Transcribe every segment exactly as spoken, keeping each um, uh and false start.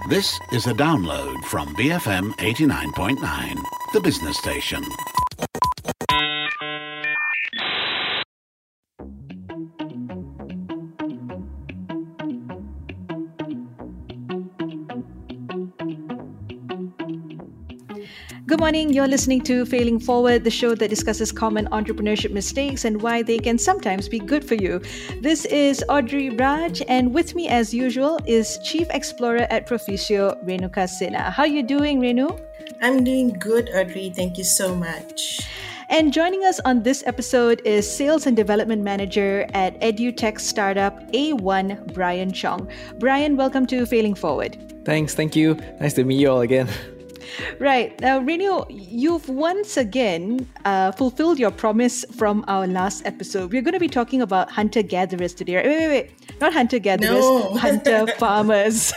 This is a download from B F M eighty-nine point nine, the business station. Good morning, you're listening to Failing Forward, the show that discusses common entrepreneurship mistakes and why they can sometimes be good for you. This is Audrey Raj, and with me as usual is Chief Explorer at Proficio, Renuka Sinha. How are you doing, Renu? I'm doing good, Audrey. Thank you so much. And joining us on this episode is Sales and Development Manager at EduTech startup A one, Brian Chong. Brian, welcome to Failing Forward. Thanks, thank you. Nice to meet you all again. Right. Now, Renu, you've once again uh, fulfilled your promise from our last episode. We're going to be talking about hunter-gatherers today. Right? Wait, wait, wait. Not hunter-gatherers, no. hunter-farmers.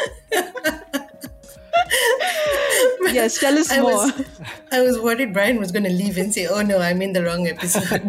Yes, tell us I more. Was, I was worried Brian was going to leave and say, oh no, I'm in the wrong episode.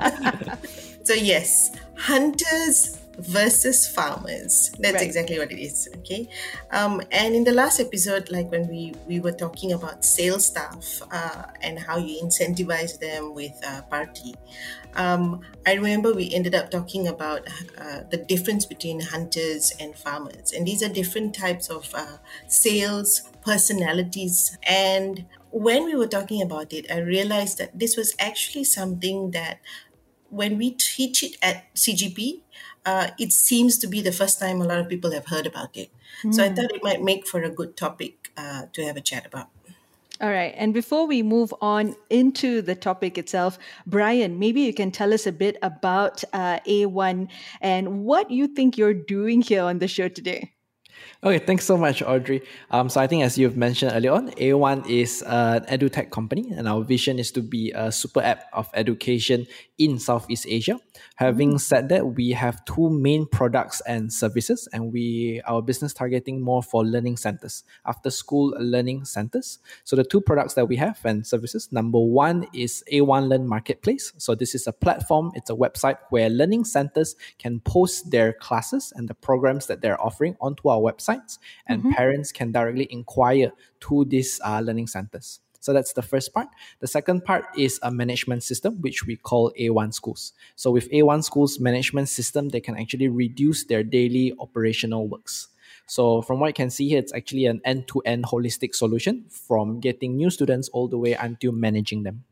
So yes, hunters versus farmers. That's Right. exactly what it is. Okay. Um, and in the last episode, like when we, we were talking about sales staff uh, and how you incentivize them with uh, party, um, I remember we ended up talking about uh, the difference between hunters and farmers. And these are different types of uh, sales personalities. And when we were talking about it, I realized that this was actually something that when we teach it at C G P, uh, it seems to be the first time a lot of people have heard about it. Mm. So I thought it might make for a good topic uh, to have a chat about. All right. And before we move on into the topic itself, Brian, maybe you can tell us a bit about uh, A one and what you think you're doing here on the show today. Okay, thanks so much, Audrey. Um, so I think as you've mentioned earlier on, A one is an edutech company, and our vision is to be a super app of education in Southeast Asia. Having said that, we have two main products and services, and we our business targeting more for learning centers, after school learning centers. So the two products that we have and services, number one is A one Learn Marketplace. So this is a platform, it's a website where learning centers can post their classes and the programs that they're offering onto our website. And mm-hmm. parents can directly inquire to these uh, learning centers. So that's the first part. The second part is a management system, which we call A one Schools. So with A one Schools management system, they can actually reduce their daily operational works. So from what you can see here, it's actually an end-to-end holistic solution from getting new students all the way until managing them.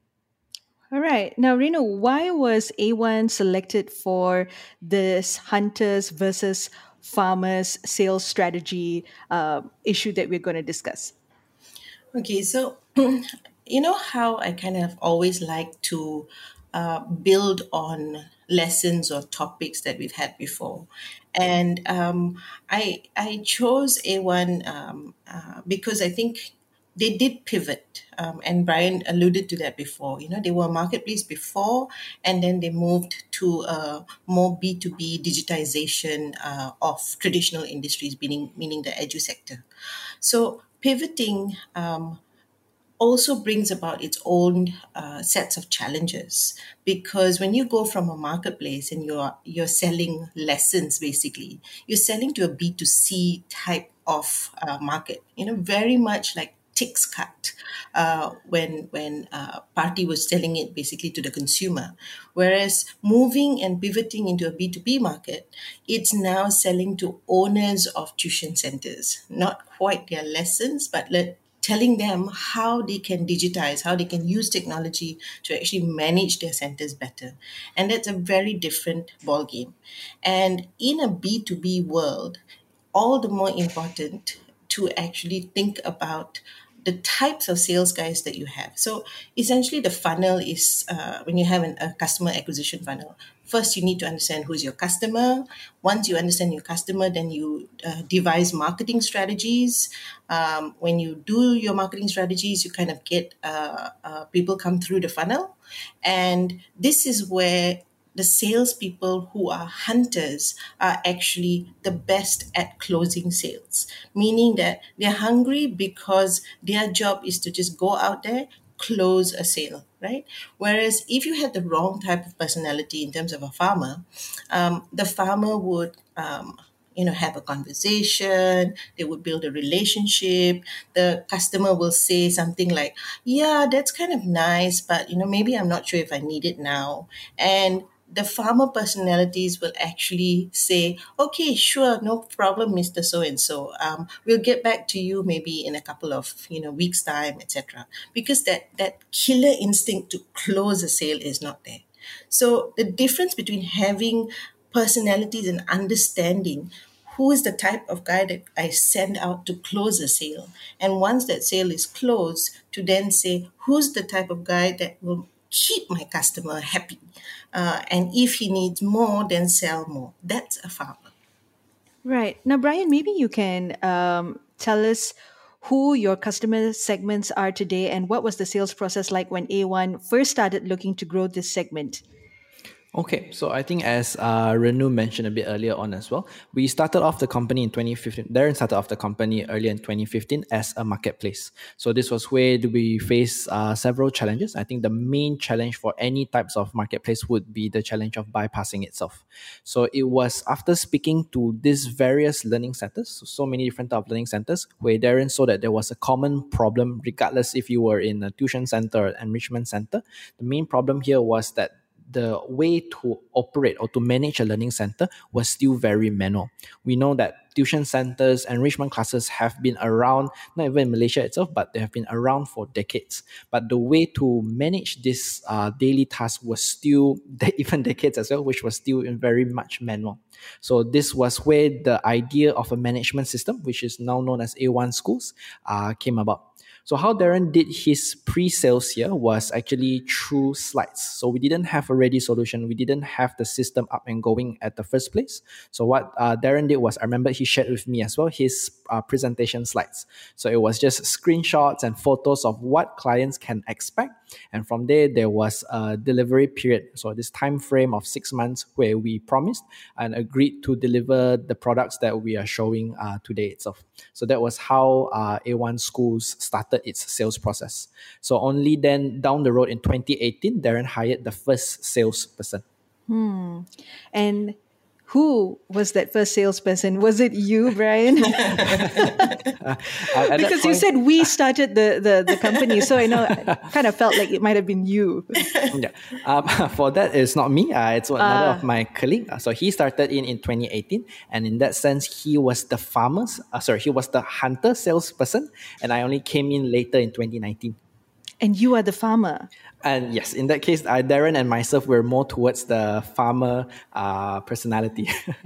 All right. Now, Renu, why was A one selected for this hunters versus farmers sales strategy uh, issue that we're going to discuss? Okay, so you know how I kind of always like to uh, build on lessons or topics that we've had before. And um, I I chose A one um, uh, because I think they did pivot, um, and Brian alluded to that before. You know, they were a marketplace before, and then they moved to a more B two B digitization uh, of traditional industries, meaning meaning the edu sector. So pivoting um, also brings about its own uh, sets of challenges, because when you go from a marketplace and you're you're selling lessons, basically you're selling to a B two C type of uh, market. You know, very much like Tix Cut uh, when when uh, Party was selling it basically to the consumer. Whereas moving and pivoting into a B two B market, it's now selling to owners of tuition centers, not quite their lessons, but let, telling them how they can digitize, how they can use technology to actually manage their centers better. And that's a very different ballgame. And in a B two B world, all the more important to actually think about the types of sales guys that you have. So essentially the funnel is uh, when you have an, a customer acquisition funnel, first you need to understand who's your customer. Once you understand your customer, then you uh, devise marketing strategies. Um, when you do your marketing strategies, you kind of get uh, uh, people come through the funnel. And this is where the salespeople who are hunters are actually the best at closing sales, meaning that they're hungry because their job is to just go out there, close a sale, right? Whereas if you had the wrong type of personality in terms of a farmer, um, the farmer would um, you know, have a conversation, they would build a relationship. The customer will say something like, yeah, that's kind of nice, but, you know, maybe I'm not sure if I need it now. And the farmer personalities will actually say, okay, sure, no problem, Mister So-and-so. Um, we'll get back to you maybe in a couple of, you know, weeks' time, et cetera. Because that, that killer instinct to close a sale is not there. So the difference between having personalities and understanding who is the type of guy that I send out to close a sale, and once that sale is closed, to then say who's the type of guy that will keep my customer happy, uh, and if he needs more, then sell more. That's a farmer. Right. Now, Brian, maybe you can um, tell us who your customer segments are today and what was the sales process like when A one first started looking to grow this segment? Okay, so I think as uh, Renu mentioned a bit earlier on as well, we started off the company in twenty fifteen. Darren started off the company earlier in twenty fifteen as a marketplace. So this was where we faced uh, several challenges. I think the main challenge for any types of marketplace would be the challenge of bypassing itself. So it was after speaking to these various learning centers, so, so many different type of learning centers, where Darren saw that there was a common problem, regardless if you were in a tuition center or enrichment center. The main problem here was that the way to operate or to manage a learning center was still very manual. We know that tuition centers, enrichment classes have been around, not even in Malaysia itself, but they have been around for decades. But the way to manage this uh, daily task was still, even decades as well, which was still in very much manual. So this was where the idea of a management system, which is now known as A one Schools, uh, came about. So how Darren did his pre-sales here was actually through slides. So we didn't have a ready solution. We didn't have the system up and going at the first place. So what uh, Darren did was, I remember he shared with me as well his uh, presentation slides. So it was just screenshots and photos of what clients can expect. And from there, there was a delivery period. So this time frame of six months where we promised and agreed to deliver the products that we are showing uh, today itself. So that was how uh, A one Schools started its sales process. So only then down the road in twenty eighteen, Darren hired the first salesperson. Hmm. And who was that first salesperson? Was it you, Brian? Uh, at that Because you point- said we started the, the, the company, so I know I kind of felt like it might have been you. yeah. Um, for that, it's not me. Uh, it's another Ah. of my colleague. Uh, so he started in in twenty eighteen, and in that sense, he was the farmers. Uh, sorry, he was the hunter salesperson, and I only came in later in twenty nineteen. And you are the farmer. And yes, in that case, uh, Darren and myself were more towards the farmer uh, personality.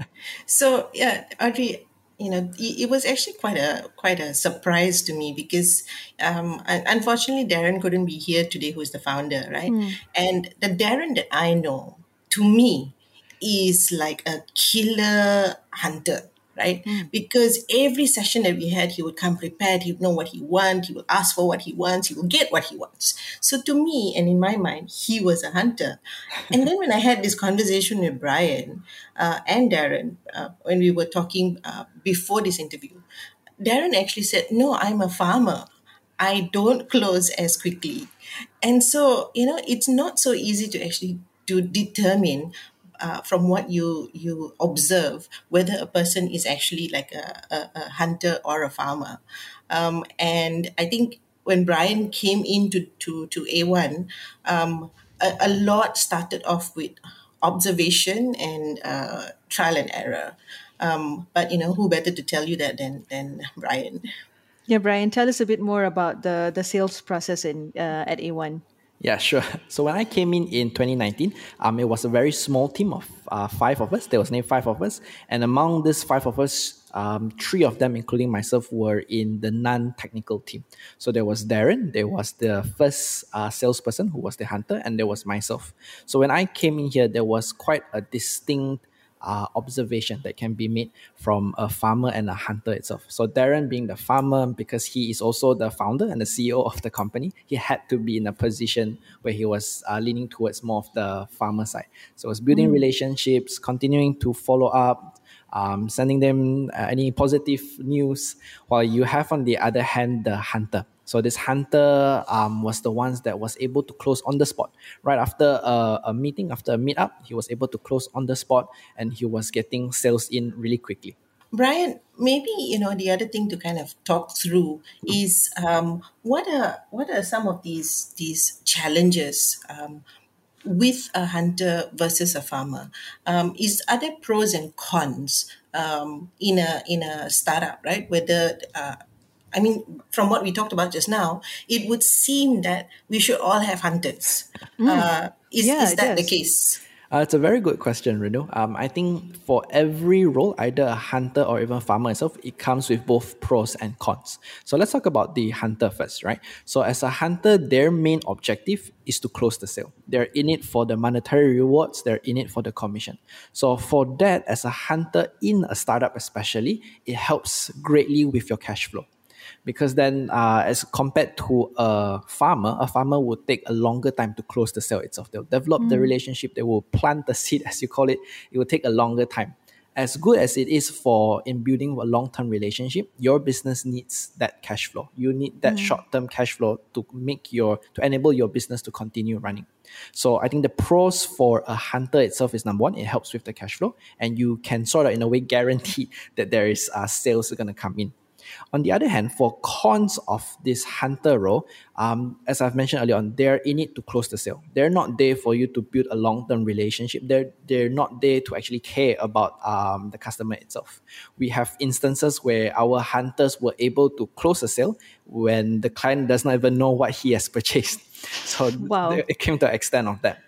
So yeah, Audrey, you know, it, it was actually quite a quite a surprise to me because um, un- unfortunately Darren couldn't be here today, who's the founder, right? And the Darren that I know, to me, is like a killer hunter, right? Because every session that we had, he would come prepared. He would know what he wants. He will ask for what he wants. He will get what he wants. So to me, and in my mind, he was a hunter. And then when I had this conversation with Brian uh, and Darren, uh, when we were talking uh, before this interview, Darren actually said, "No, I'm a farmer. I don't close as quickly." And so, you know, it's not so easy to actually to determine uh, from what you you observe whether a person is actually like a, a, a hunter or a farmer. Um, and I think when Brian came into to, to A one, um, a, a lot started off with observation and uh, trial and error. Um, but you know, who better to tell you that than than Brian? Yeah, Brian, tell us a bit more about the, the sales process in uh, at A one. Yeah, sure. So when I came in in twenty nineteen, um, it was a very small team of uh, five of us. There was named five of us, and among these five of us, um, three of them, including myself, were in the non-technical team. So there was Darren, there was the first uh, salesperson who was the hunter, and there was myself. So when I came in here, there was quite a distinct uh, observation that can be made from a farmer and a hunter itself. So Darren being the farmer, because he is also the founder and the C E O of the company, he had to be in a position where he was uh, leaning towards more of the farmer side. So it was building relationships, continuing to follow up, um, sending them uh, any positive news, while you have on the other hand the hunter. So this hunter um, was the ones that was able to close on the spot. Right after a, a meeting, after a meetup, he was able to close on the spot, and he was getting sales in really quickly. Brian, maybe you know the other thing to kind of talk through is um, what are what are some of these these challenges um, with a hunter versus a farmer? Um, is are there pros and cons um, in a in a startup, right? Whether uh, I mean, from what we talked about just now, it would seem that we should all have hunters. Uh, is Yeah, is it that the does. case? Uh, it's a very good question, Renu. Um, I think for every role, either a hunter or even farmer itself, it comes with both pros and cons. So let's talk about the hunter first, right? So as a hunter, their main objective is to close the sale. They're in it for the monetary rewards. They're in it for the commission. So for that, as a hunter in a startup especially, it helps greatly with your cash flow. Because then, uh, as compared to a farmer, a farmer would take a longer time to close the sale itself. They'll develop the relationship, they will plant the seed, as you call it. It will take a longer time. As good as it is for in building a long-term relationship, your business needs that cash flow. You need that short-term cash flow to make your to enable your business to continue running. So I think the pros for a hunter itself is number one, it helps with the cash flow, and you can sort of in a way guarantee that there is uh, sales going to come in. On the other hand, for cons of this hunter role, um, as I've mentioned earlier on, they're in it to close the sale. They're not there for you to build a long-term relationship. They're they're not there to actually care about um, the customer itself. We have instances where our hunters were able to close a sale when the client does not even know what he has purchased. So Wow. it came to the extent of that.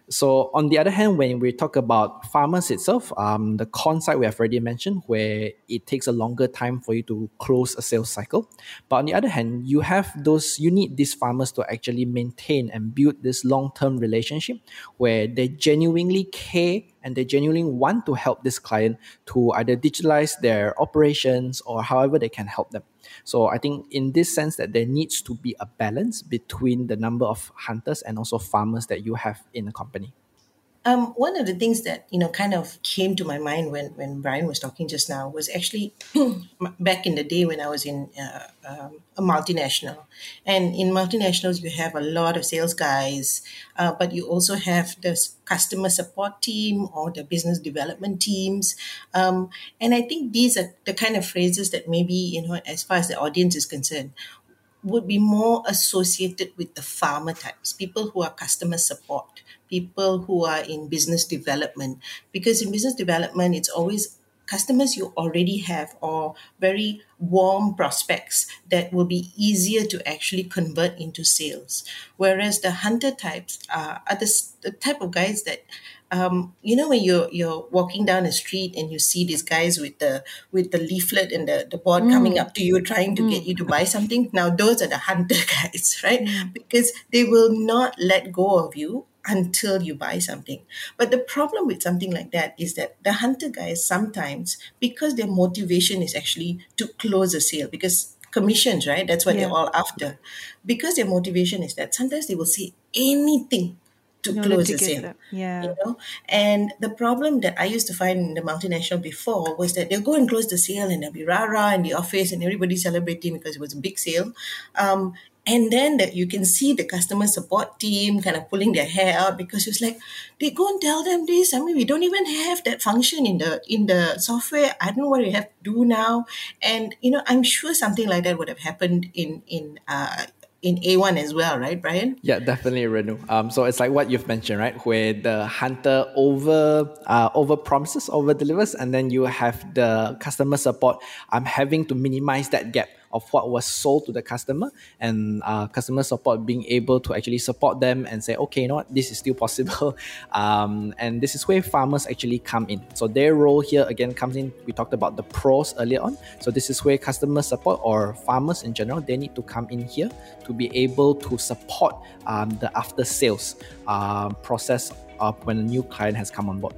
So on the other hand, when we talk about farmers itself, um, the con side we have already mentioned, where it takes a longer time for you to close a sales cycle. But on the other hand, you have those, you need these farmers to actually maintain and build this long-term relationship where they genuinely care and they genuinely want to help this client to either digitalize their operations or however they can help them. So I think in this sense that there needs to be a balance between the number of hunters and also farmers that you have in a company. Um, one of the things that you know kind of came to my mind when when Brian was talking just now was actually back in the day when I was in uh, um, a multinational, and in multinationals you have a lot of sales guys, uh, but you also have the s- customer support team or the business development teams, um, and I think these are the kind of phrases that maybe you know as far as the audience is concerned would be more associated with the farmer types, people who are customer support, people who are in business development. Because in business development, it's always customers you already have or very warm prospects that will be easier to actually convert into sales. Whereas the hunter types are, are the, s- the type of guys that um, you know when you're you're walking down the street and you see these guys with the with the leaflet and the, the board coming up to you trying to get you to buy something. Now those are the hunter guys, right? Because they will not let go of you until you buy something. But the problem with something like that is that the hunter guys sometimes, because their motivation is actually to close a sale, because commissions, right? That's what they're Yeah. all after. Because their motivation is that sometimes they will say anything to In order close to the get sale, that. you Yeah. know. And the problem that I used to find in the multinational before was that they'll go and close the sale and there'll be rah rah in the office and everybody celebrating because it was a big sale. Um, and then that you can see the customer support team kind of pulling their hair out because it's like they go and tell them this. I mean, we don't even have that function in the in the software. I don't know what we have to do now. And you know, I'm sure something like that would have happened in in uh, in A one as well, right, Brian? Yeah, definitely, Renu. Um, so it's like what you've mentioned, right? Where the hunter over uh, over promises, over delivers, and then you have the customer support. I'm having to minimize that gap of what was sold to the customer, and uh, customer support being able to actually support them and say, okay, you know what, this is still possible. Um, and this is where farmers actually come in. So their role here again comes in. We talked about the pros earlier on. So this is where customer support or farmers in general, they need to come in here to be able to support um, the after sales um, process of when a new client has come on board.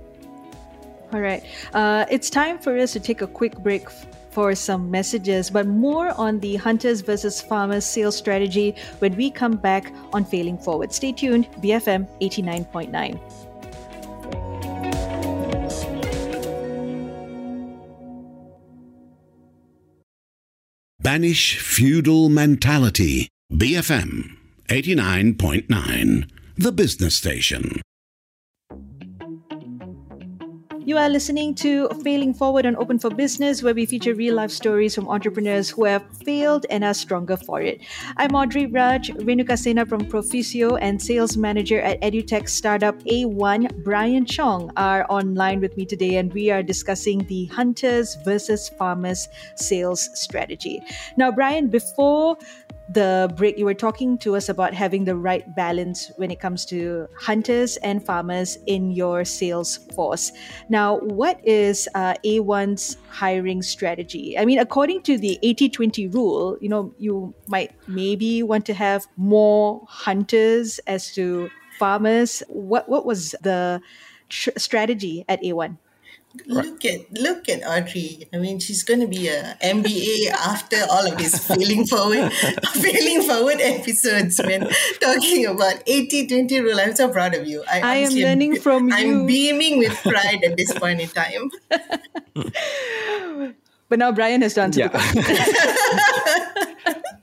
All right. Uh, it's time for us to take a quick break f- for some messages, but more on the hunters versus farmers sales strategy when we come back on Failing Forward. Stay tuned, B F M eighty-nine point nine. Banish feudal mentality. B F M eighty-nine point nine, the business station. You are listening to Failing Forward on Open for Business, where we feature real life stories from entrepreneurs who have failed and are stronger for it. I'm Audrey Raj, Renuka Sena from Profisio, and sales manager at edutech startup A one, Brian Chong, are online with me today, and we are discussing the hunters versus farmers sales strategy. Now, Brian, before the break, you were talking to us about having the right balance when it comes to hunters and farmers in your sales force. Now, what is uh, A one's hiring strategy? I mean, according to the eighty twenty rule, you know, you might maybe want to have more hunters as to farmers. What what was the tr- strategy at A one? Right. Look at look at Audrey. I mean, she's going to be a M B A after all of these failing forward, failing forward episodes. When talking about eighty twenty rule, I'm so proud of you. I, I am honestly learning from I'm you. beaming with pride at this point in time. But now Brian has to answer Yeah. the question.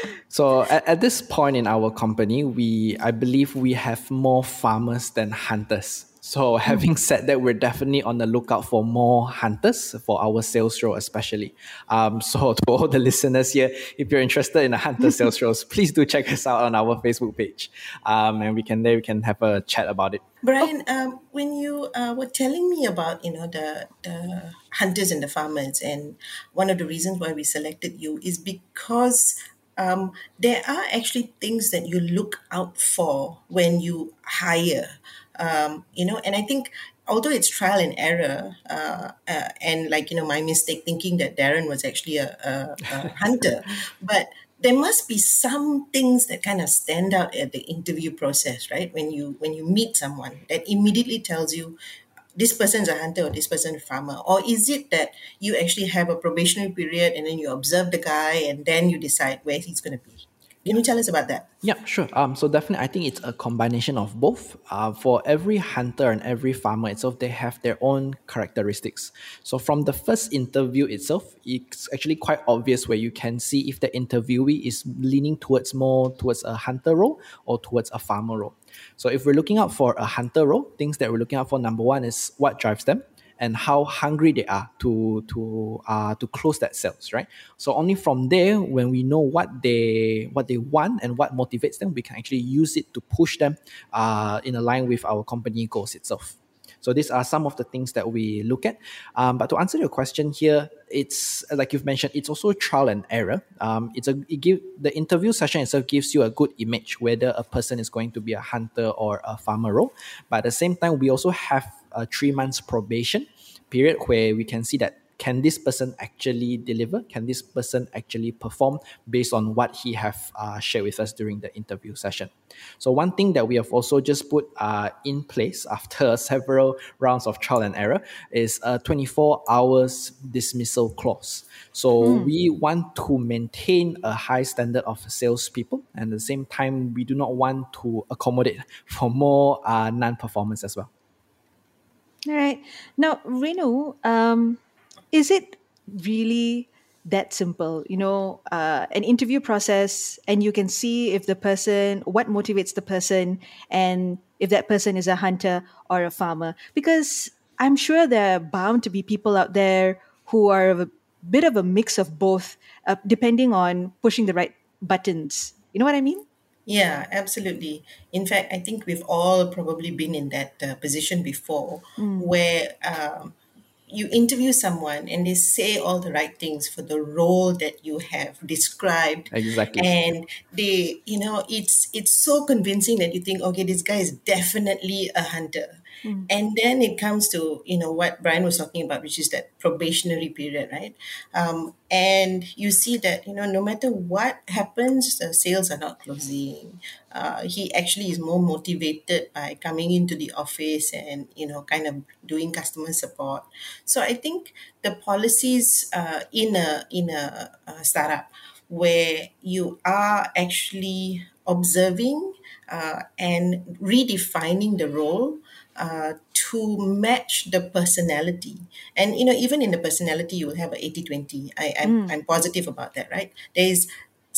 So at, at this point in our company, we I believe we have more farmers than hunters. So having said that, we're definitely on the lookout for more hunters for our sales role, especially. Um, so to all the listeners here, if you're interested in the hunter sales roles, please do check us out on our Facebook page, um, and we can there we can have a chat about it. Brian, um, when you uh, were telling me about you know the the hunters and the farmers, and one of the reasons why we selected you is because um, there are actually things that you look out for when you hire, um, you know, and I think although it's trial and error, uh, uh, and like you know my mistake thinking that Darren was actually a, a, a hunter, but there must be some things that kind of stand out at the interview process, right? When you when you meet someone that immediately tells you this person's a hunter or this person's a farmer, or is it that you actually have a probationary period and then you observe the guy and then you decide where he's going to be? Can you tell us about that? Yeah, sure. Um, so definitely, I think it's a combination of both. Uh, for every hunter and every farmer itself, they have their own characteristics. So from the first interview itself, it's actually quite obvious where you can see if the interviewee is leaning towards more towards a hunter role or towards a farmer role. So if we're looking out for a hunter role, things that we're looking out for, number one is what drives them and how hungry they are to to uh to close that sales, right? So only from there, when we know what they what they want and what motivates them, we can actually use it to push them uh in line with our company goals itself. So these are some of the things that we look at. Um, but to answer your question here, it's like you've mentioned, it's also trial and error. Um, it's a it give the interview session itself gives you a good image whether a person is going to be a hunter or a farmer role. But at the same time, we also have a three months probation period where we can see that can this person actually deliver? Can this person actually perform based on what he have uh, shared with us during the interview session? So one thing that we have also just put uh, in place after several rounds of trial and error is a twenty-four hours dismissal clause. So mm. we want to maintain a high standard of salespeople, and at the same time, we do not want to accommodate for more uh, non-performance as well. All right. Now, Renu, um, is it really that simple? You know, uh, an interview process, and you can see if the person, what motivates the person, and if that person is a hunter or a farmer. Because I'm sure there are bound to be people out there who are a bit of a mix of both, uh, depending on pushing the right buttons. You know what I mean? Yeah, absolutely. In fact, I think we've all probably been in that uh, position before Mm. where um, you interview someone and they say all the right things for the role that you have described. Exactly. And they, you know, it's it's so convincing that you think, okay, this guy is definitely a hunter. Mm. And then it comes to, you know, what Brian was talking about, which is that probationary period, right? Um, and you see that, you know, no matter what happens, the sales are not closing. Uh, he actually is more motivated by coming into the office and, you know, kind of doing customer support. So I think the policies uh, in a in a, a startup where you are actually observing uh, and redefining the role uh, to match the personality. And, you know, even in the personality, you will have a eighty twenty. I, I'm, Mm. I'm positive about that, right? There is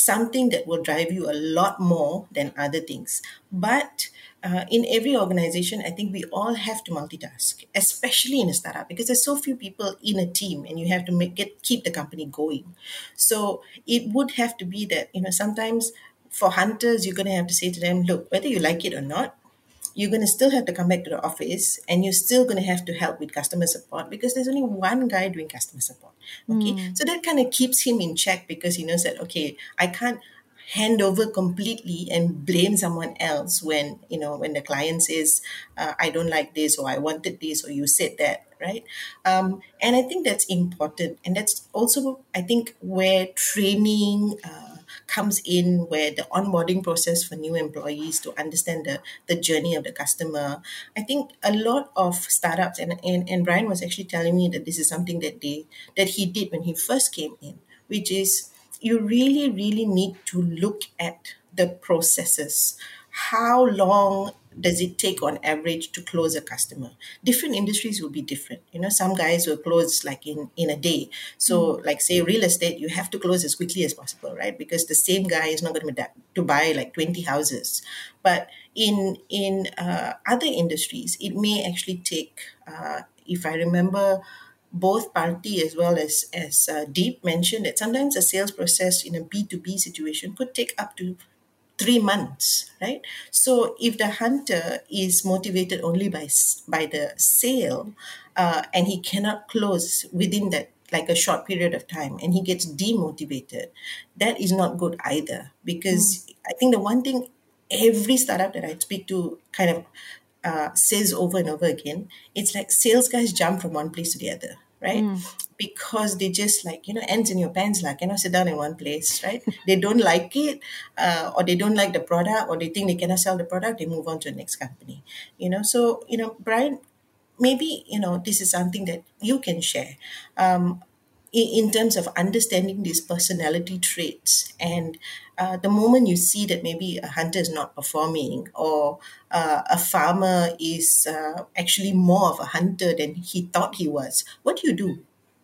something that will drive you a lot more than other things. But uh, in every organization, I think we all have to multitask, especially in a startup, because there's so few people in a team, and you have to make it keep the company going. So it would have to be that, you know, sometimes for hunters, you're going to have to say to them, look, whether you like it or not, you're going to still have to come back to the office, and you're still going to have to help with customer support, because there's only one guy doing customer support. Okay. So that kind of keeps him in check, because he knows that, okay, I can't hand over completely and blame someone else when, you know, when the client says, uh, I don't like this, or I wanted this, or you said that, right? Um, and I think that's important. And that's also, I think, where training, uh, comes in, where the onboarding process for new employees to understand the, the journey of the customer. I think a lot of startups, and, and, and Brian was actually telling me that this is something that they that he did when he first came in, which is you really, really need to look at the processes. How long does it take on average to close a customer? Different industries will be different. You know, some guys will close like in, in a day. So like say real estate, you have to close as quickly as possible, right? Because the same guy is not going to, to buy like twenty houses. But in, in uh, other industries, it may actually take, uh, if I remember, both party as well as as uh, Deep mentioned, that sometimes a sales process in a B two B situation could take up to three months, right? So if the hunter is motivated only by s- by the sale, uh, and he cannot close within that like a short period of time, and he gets demotivated, that is not good either. Because I think the one thing every startup that I speak to kind of uh, says over and over again, it's like sales guys jump from one place to the other, right? Because they just like, you know, ants in your pants, like, cannot sit down in one place, right? They don't like it, uh, or they don't like the product, or they think they cannot sell the product, they move on to the next company, you know? So, you know, Brian, maybe, you know, this is something that you can share. Um, in, in terms of understanding these personality traits, and uh, the moment you see that maybe a hunter is not performing, or uh, a farmer is uh, actually more of a hunter than he thought he was, what do you do?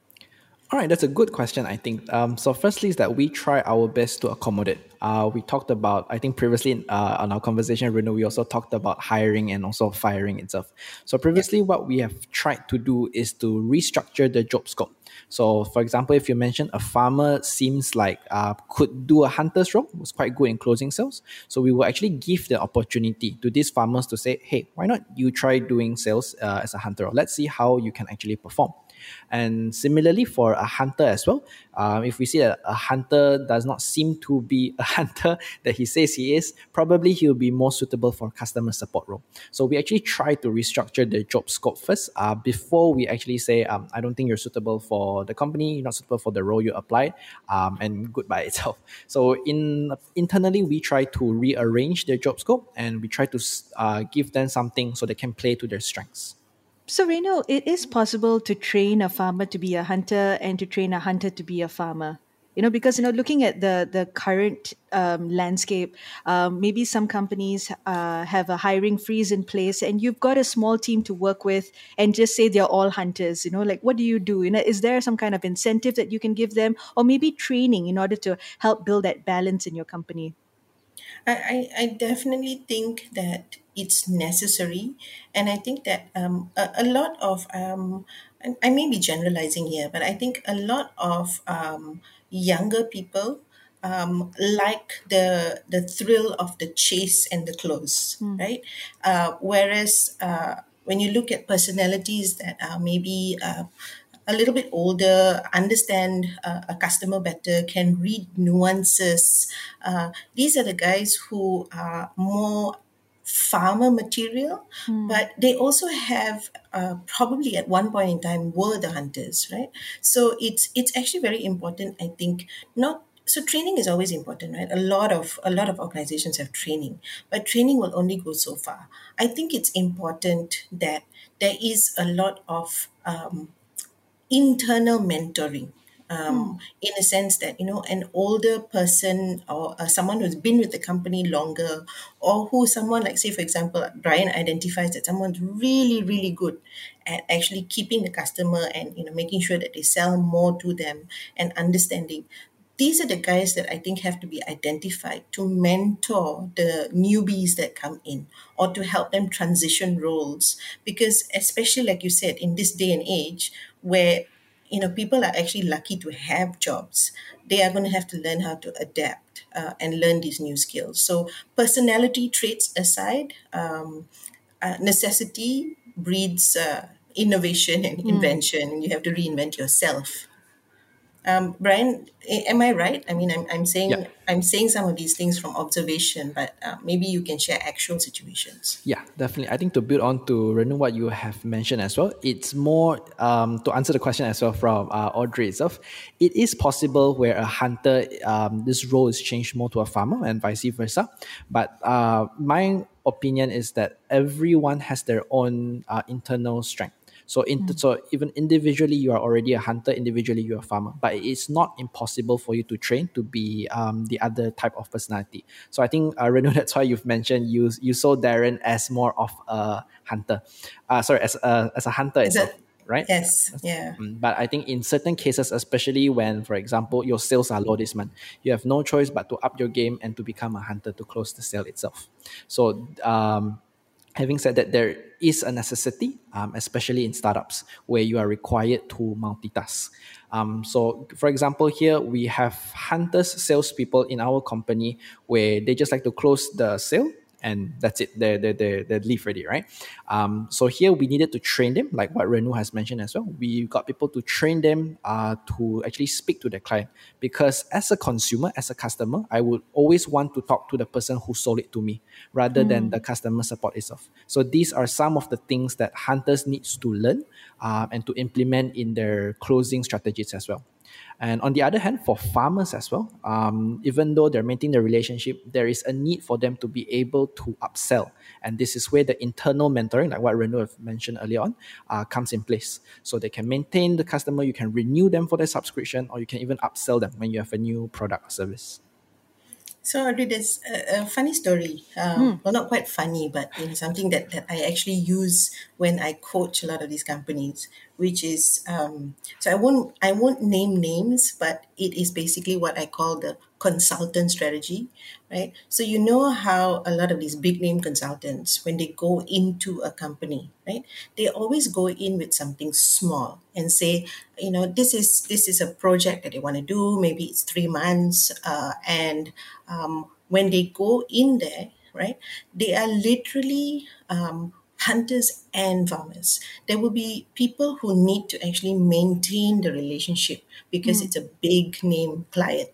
All right, that's a good question, I think. Um, so, firstly, is that we try our best to accommodate. Uh, we talked about, I think previously uh, on our conversation, Renu, we also talked about hiring and also firing itself. So, Yeah. previously, what we have tried to do is to restructure the job scope. So, for example, if you mentioned a farmer seems like uh, could do a hunter's role, was quite good in closing sales. So, we will actually give the opportunity to these farmers to say, hey, why not you try doing sales uh, as a hunter? Let's see how you can actually perform. And similarly for a hunter as well, um, if we see that a hunter does not seem to be a hunter that he says he is, probably he'll be more suitable for customer support role. So we actually try to restructure the job scope first uh, before we actually say, um, I don't think you're suitable for the company, you're not suitable for the role you applied, um, and goodbye itself. So in internally, we try to rearrange their job scope, and we try to uh, give them something so they can play to their strengths. So, Reno, it is possible to train a farmer to be a hunter and to train a hunter to be a farmer. You know, because you know, looking at the the current um, landscape, um, maybe some companies uh, have a hiring freeze in place, and you've got a small team to work with, and just say they're all hunters. You know, like what do you do? You know, is there some kind of incentive that you can give them, or maybe training in order to help build that balance in your company? I, I, I definitely think that it's necessary. And I think that um, a, a lot of, um, and I may be generalizing here, but I think a lot of um, younger people um, like the the thrill of the chase and the close, right? Uh, whereas uh, when you look at personalities that are maybe uh, a little bit older, understand uh, a customer better, can read nuances. Uh, these are the guys who are more farmer material, but they also have uh, probably at one point in time were the hunters, right? So it's it's actually very important, I think. Not so training is always important, right? A lot of a lot of organizations have training, but training will only go so far. I think it's important that there is a lot of um, internal mentoring, um, in a sense that, you know, an older person, or uh, someone who's been with the company longer, or who someone like, say for example, Brian identifies that someone's really really good at actually keeping the customer, and, you know, making sure that they sell more to them, and understanding. these are the guys that I think have to be identified to mentor the newbies that come in or to help them transition roles. Because especially like you said, in this day and age where you know people are actually lucky to have jobs, they are going to have to learn how to adapt uh, and learn these new skills. So personality traits aside, um, uh, necessity breeds uh, innovation and invention, and you have to reinvent yourself. Um, Brian, a- am I right? I mean, I'm, I'm Yeah. saying I'm saying some of these things from observation, but uh, maybe you can share actual situations. Yeah, definitely. I think to build on to Renu, what you have mentioned as well, it's more um, to answer the question as well from uh, Audrey itself. It is possible where a hunter, um, this role is changed more to a farmer and vice versa. But uh, my opinion is that everyone has their own uh, internal strength. So, in, so even individually, you are already a hunter. Individually, you're a farmer. But it's not impossible for you to train to be um, the other type of personality. So I think uh, Renu, that's why you've mentioned you you saw Darren as more of a hunter. Uh, sorry, as a as a hunter Is itself, that right? yes? Yeah. Mm, But I think in certain cases, especially when, for example, your sales are low this month, you have no choice but to up your game and to become a hunter to close the sale itself. So, um, having said that, there is a necessity, um, especially in startups, where you are required to multitask. Um, so, for example, here we have hunters, salespeople in our company where they just like to close the sale and that's it. They're, they're, they're, they're leave ready, right? Um, so here we needed to train them, like what Renu has mentioned as well. We got people to train them uh, to actually speak to the client because as a consumer, as a customer, I would always want to talk to the person who sold it to me rather than the customer support itself. So these are some of the things that hunters needs to learn um, and to implement in their closing strategies as well. And on the other hand, for farmers as well, um, even though they're maintaining the relationship, there is a need for them to be able to upsell. And this is where the internal mentoring, like what Renu have mentioned earlier on, uh, comes in place. So they can maintain the customer, you can renew them for their subscription, or you can even upsell them when you have a new product or service. So Audrey, there's a, a funny story. Um, well, not quite funny, but you know something that, that I actually use when I coach a lot of these companies, which is um, so I won't I won't name names, but it is basically what I call the consultant strategy, right? So you know how a lot of these big name consultants, when they go into a company, right, they always go in with something small and say, you know, this is this is a project that they want to do. Maybe it's three months, uh, and um, when they go in there, right, they are literally um, hunters and farmers. There will be people who need to actually maintain the relationship because it's a big name client.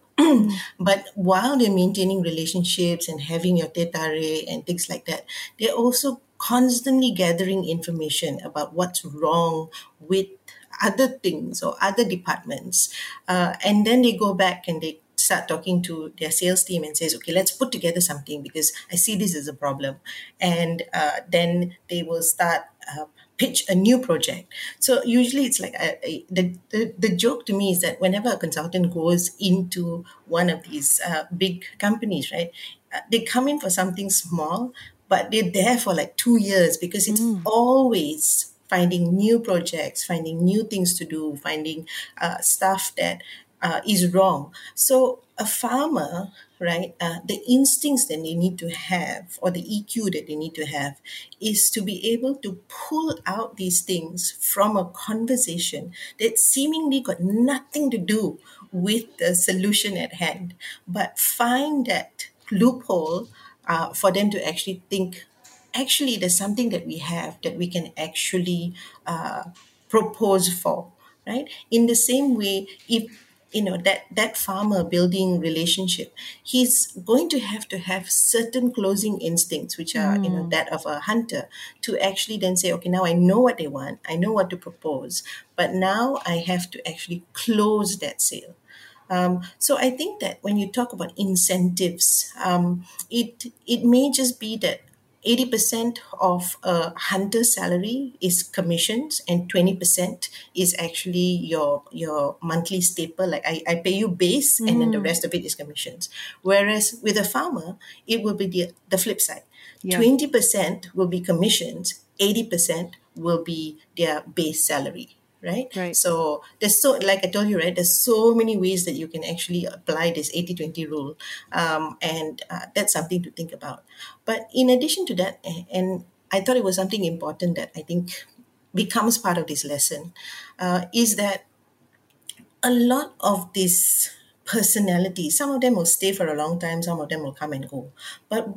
But while they're maintaining relationships and having your teh tarik and things like that, they're also constantly gathering information about what's wrong with other things or other departments. Uh, and then they go back and they start talking to their sales team and says, okay, let's put together something because I see this as a problem. And uh, then they will start uh, pitch a new project. So usually it's like a, a, the, the the joke to me is that whenever a consultant goes into one of these uh, big companies, right, uh, they come in for something small, but they're there for like two years because it's always finding new projects, finding new things to do, finding uh, stuff that uh, is wrong. So a farmer, right, uh, the instincts that they need to have or the E Q that they need to have is to be able to pull out these things from a conversation that seemingly got nothing to do with the solution at hand, but find that loophole uh, for them to actually think, actually there's something that we have that we can actually uh, propose for, right? In the same way, if you know that that farmer building relationship, he's going to have to have certain closing instincts which are you know that of a hunter, to actually then say, okay, now I know what they want, I know what to propose, but now I have to actually close that sale. Um, so I think that when you talk about incentives, um, it it may just be that eighty percent of a hunter's salary is commissions and twenty percent is actually your your monthly staple. Like I, I pay you base and then the rest of it is commissions. Whereas with a farmer, it will be the, the flip side. Yeah. twenty percent will be commissions, eighty percent will be their base salary. right? Right. So there's so, like I told you, right, there's so many ways that you can actually apply this eighty twenty rule. Um, and uh, that's something to think about. But in addition to that, a- and I thought it was something important that I think becomes part of this lesson, uh, is that a lot of these personalities, some of them will stay for a long time, some of them will come and go. But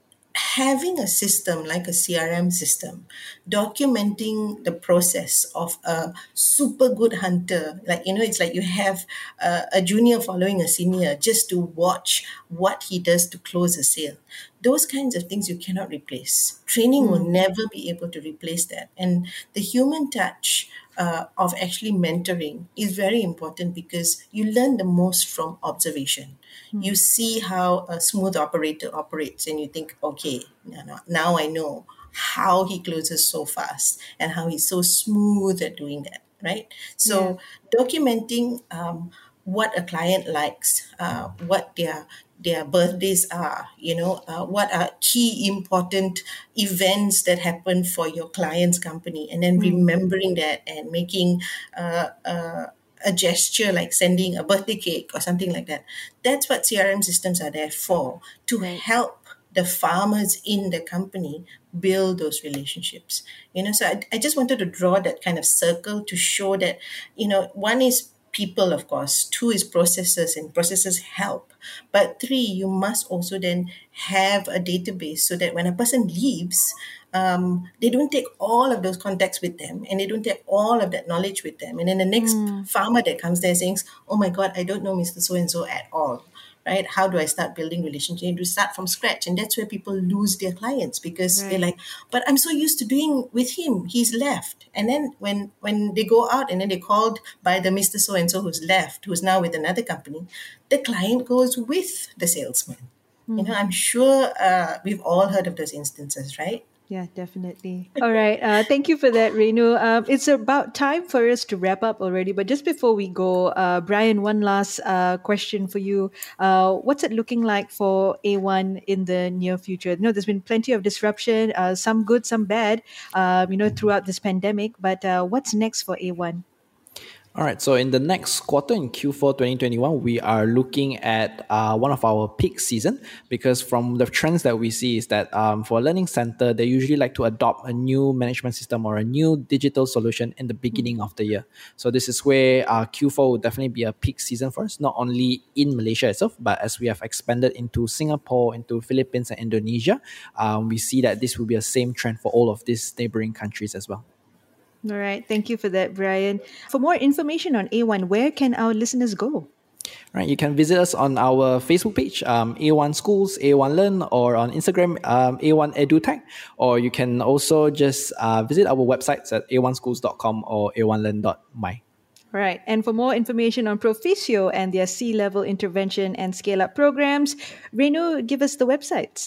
having a system like a C R M system, documenting the process of a super good hunter, like, you know, it's like you have a, a junior following a senior just to watch what he does to close a sale. Those kinds of things you cannot replace. Training will never be able to replace that. And the human touch uh, of actually mentoring is very important because you learn the most from observation. You see how a smooth operator operates and you think, okay, now, now now I know how he closes so fast and how he's so smooth at doing that, right? Yeah. So documenting um, what a client likes, uh, what their their birthdays are, you know, uh, what are key important events that happen for your client's company, and then remembering that and making uh, uh, a gesture like sending a birthday cake or something like that. That's what C R M systems are there for, to Right. help the farmers in the company build those relationships. You know, so I, I just wanted to draw that kind of circle to show that, you know, one is people, of course, two is processes, and processes help. But three, you must also then have a database so that when a person leaves, um, they don't take all of those contacts with them and they don't take all of that knowledge with them. And then the next farmer that comes there saying, oh my God, I don't know Mister So-and-so at all. Right? How do I start building relationships? You do start from scratch. And that's where people lose their clients because they're Right. like, but I'm so used to doing with him. He's left. And then when when they go out and then they're called by the Mister So-and-so who's left, who's now with another company, the client goes with the salesman. You know, I'm sure uh, we've all heard of those instances, right? Yeah, definitely. All right. Uh, thank you for that, Renu. Um, it's about time for us to wrap up already. But just before we go, uh, Brian, one last uh, question for you. Uh, what's it looking like for A one in the near future? You know, there's been plenty of disruption, uh, some good, some bad, um, you know, throughout this pandemic. But uh, what's next for A one? All right, so in the next quarter, in Q four twenty twenty-one, we are looking at uh, one of our peak season, because from the trends that we see is that um, for a learning center, they usually like to adopt a new management system or a new digital solution in the beginning of the year. So this is where uh, Q four will definitely be a peak season for us, not only in Malaysia itself, but as we have expanded into Singapore, into Philippines and Indonesia, um, we see that this will be a same trend for all of these neighboring countries as well. All right. Thank you for that, Brian. For more information on A one, where can our listeners go? Right, you can visit us on our Facebook page, um, A one Schools, A one Learn, or on Instagram, um, A one EduTech, or you can also just uh, visit our websites at a one schools dot com or a one learn dot my. Right. And for more information on Proficio and their C-level intervention and scale-up programs, Renu, give us the websites.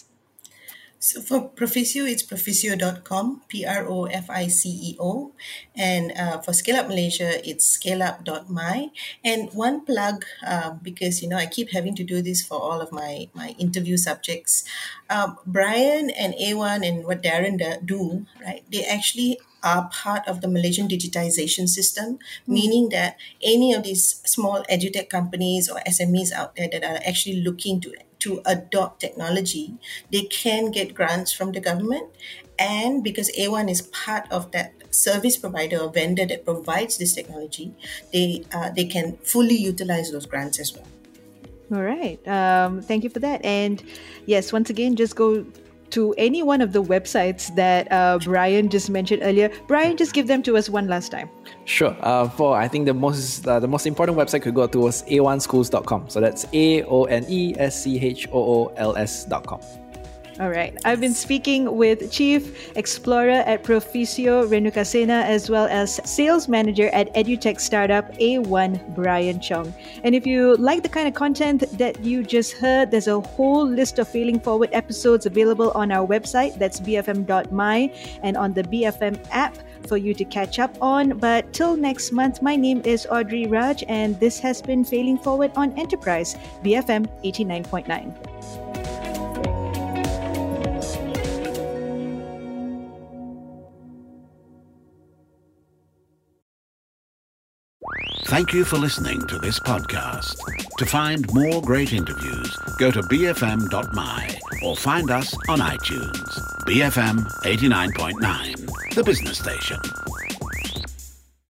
So for Proficio, it's proficio dot com, P R O F I C E O. And uh, for Scale Up Malaysia, it's scaleup dot my. And one plug, uh, because, you know, I keep having to do this for all of my, my interview subjects. Um, Brian and A one and what Darren do, right, they actually are part of the Malaysian digitization system, meaning that any of these small edutech companies or S M Es out there that are actually looking to to adopt technology, they can get grants from the government. And because A one is part of that service provider or vendor that provides this technology, they uh, they can fully utilize those grants as well. All right. Um, thank you for that. And yes, once again, just go to any one of the websites that uh, Brian just mentioned earlier. Brian, just give them to us one last time. Sure. Uh, for I think the most uh, the most important website could go to was a one schools dot com. So that's A O N E S C H O O L S dot com. All right. I've been speaking with Chief Explorer at Proficio, Renu Kasena, as well as Sales Manager at EduTech Startup A one, Brian Chong. And if you like the kind of content that you just heard, there's a whole list of Failing Forward episodes available on our website. That's b f m dot my, and on the B F M app for you to catch up on. But till next month, my name is Audrey Raj, and this has been Failing Forward on Enterprise, B F M eighty-nine point nine. Thank you for listening to this podcast. To find more great interviews, go to b f m dot m y or find us on iTunes. B F M eighty-nine point nine, the business station.